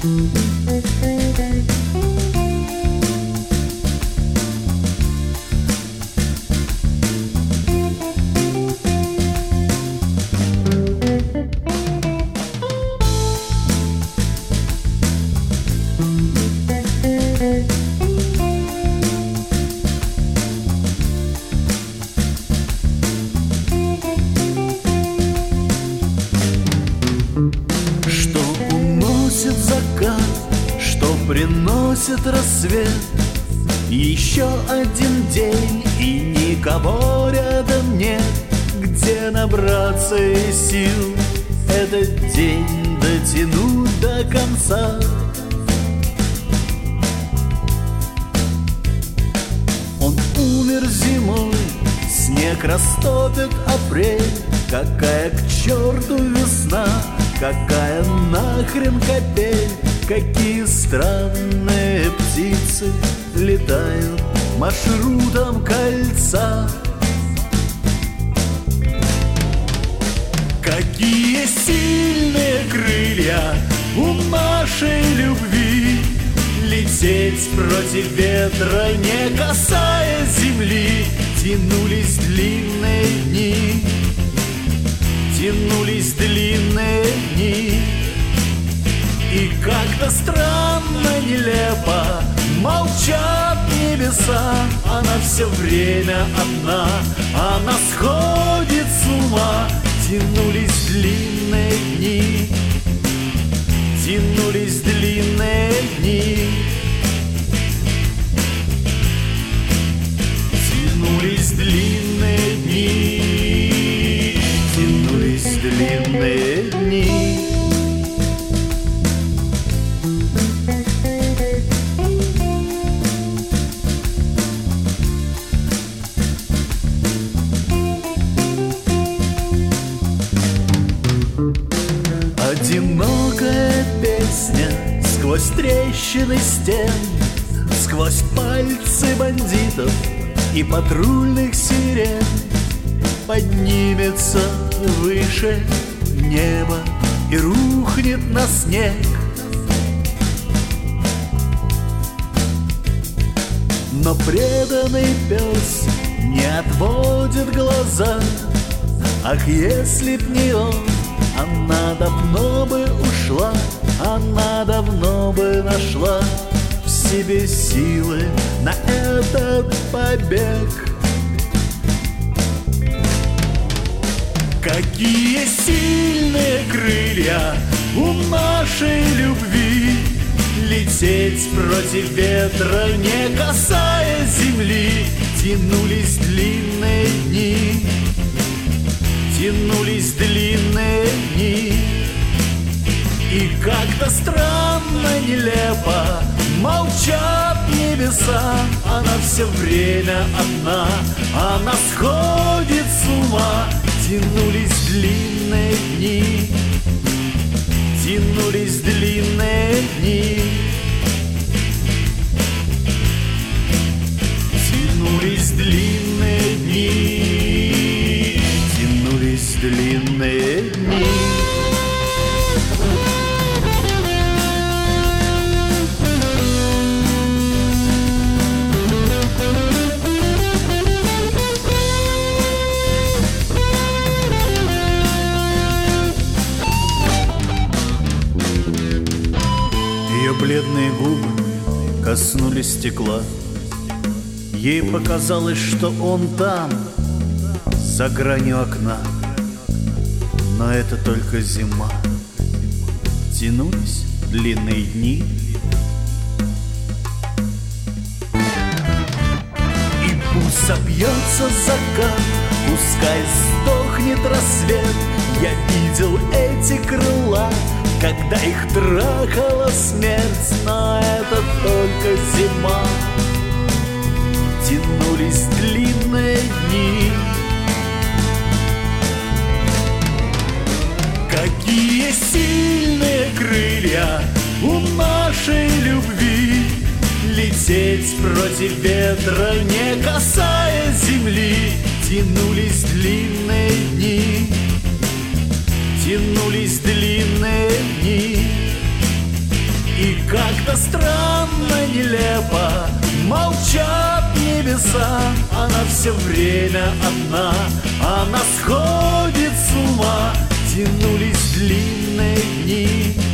Приносит рассвет, еще один день, и никого рядом нет, где набраться и сил этот день дотянуть до конца. Он умер зимой, снег растопит апрель. Какая к черту весна, какая нахрен капель. Какие странные птицы летают маршрутом кольца. Какие сильные крылья у нашей любви, лететь против ветра, не касаясь земли. Тянулись длинные дни, тянулись длинные дни. И как-то странно, нелепо молчат небеса. Она все время одна, она сходит с ума. Тянулись длинные дни, тянулись длинные дни. Тянулись длинные дни, тянулись длинные дни. Одинокая песня сквозь трещины стен, сквозь пальцы бандитов и патрульных сирен поднимется выше неба и рухнет на снег. Но преданный пес не отводит глаза. Ах, если б не он, она давно бы ушла, она давно бы нашла в себе силы на этот побег. Какие сильные крылья у нашей любви, лететь против ветра, не касаясь земли. Тянулись длинные дни, тянулись длинные дни. И как-то странно, нелепо молчат небеса. Она все время одна, она сходит с ума. Тянулись длинные дни, тянулись длинные дни. Тянулись длинные дни, тянулись длинные дни. Ее бледные губы коснулись стекла. Ей показалось, что он там, за гранью окна. Но это только зима. Тянулись длинные дни. И пусть собьется закат, пускай сдохнет рассвет. Я видел эти крыла, когда их трахала смерть. Но это только зима. Тянулись длинные дни. Какие сильные крылья у нашей любви, лететь против ветра, не касаясь земли. Тянулись длинные дни, тянулись длинные дни. И небеса. Она все время одна, она сходит с ума. Тянулись длинные дни,